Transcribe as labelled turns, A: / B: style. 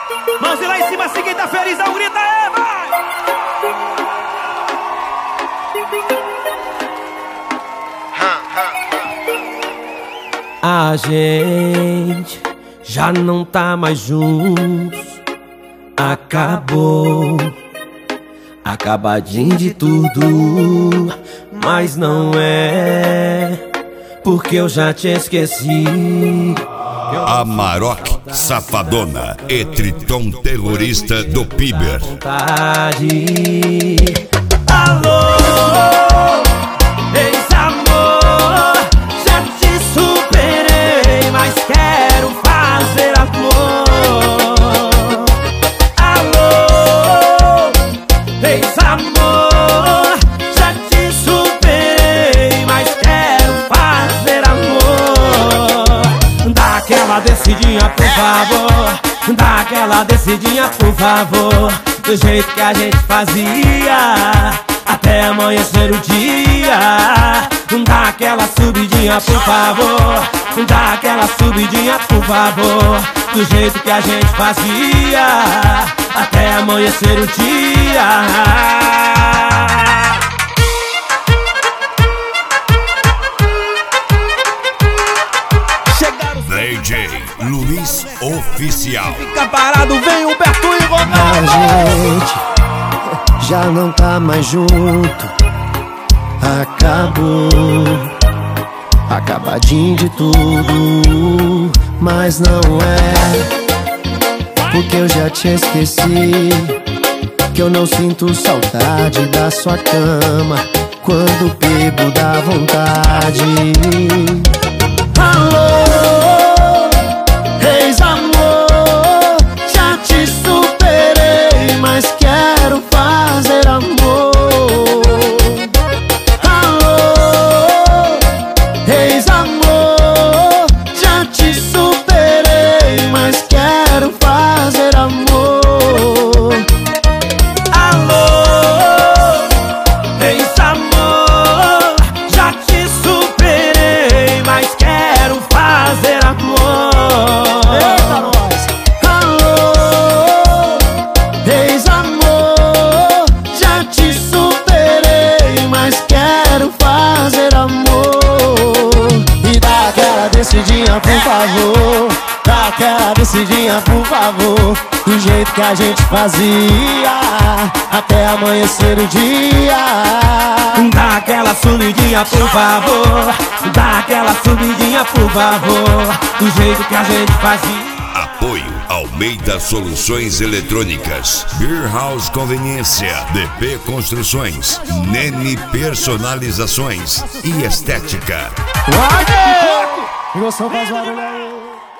A: Mãos lá em cima, se quem tá feliz, dá um grito aí, vai!
B: A gente já não tá mais juntos. Acabou, acabadinho de tudo. Mas não é, porque eu já te esqueci.
C: Amarok Safadona e Triton Terrorista do Piber.
B: Alô, ex-amor, já te superei, mas quero fazer amor. Alô, ex-amor, já te superei, mas quero fazer amor. Dá aquela descidinha, por favor. Dá aquela descidinha, por favor. Do jeito que a gente fazia, até amanhecer o dia. Dá aquela subidinha, por favor. Dá aquela subidinha, por favor. Do jeito que a gente fazia, até amanhecer o dia.
C: DJ Luiz Oficial.
A: Fica parado, vem Humberto e Ronaldo.
D: A gente já não tá mais junto. Acabou, acabadinho de tudo. Mas não é, porque eu já te esqueci. Que eu não sinto saudade da sua cama quando bebo dá vontade. Alô, ex-amor, já te superei, mas quero fazer amor. Alô, ex-amor, já te superei, mas quero fazer amor.
B: Alô, ex-amor, já te superei, mas quero fazer amor.
D: Eita, nós! Alô, ex-amor, já te superei, mas quero fazer amor. E dá aquela descidinha, por favor. Dá aquela descidinha, por favor. Do jeito que a gente fazia, até amanhecer o dia.
B: Dá aquela subidinha, por favor. Dá aquela subidinha, por favor. Do jeito que a gente fazia.
C: Apoio Almeida Soluções Eletrônicas, Beer House Conveniência, DP Construções, Nene Personalizações e Estética.
D: Emoção faz barulho aí.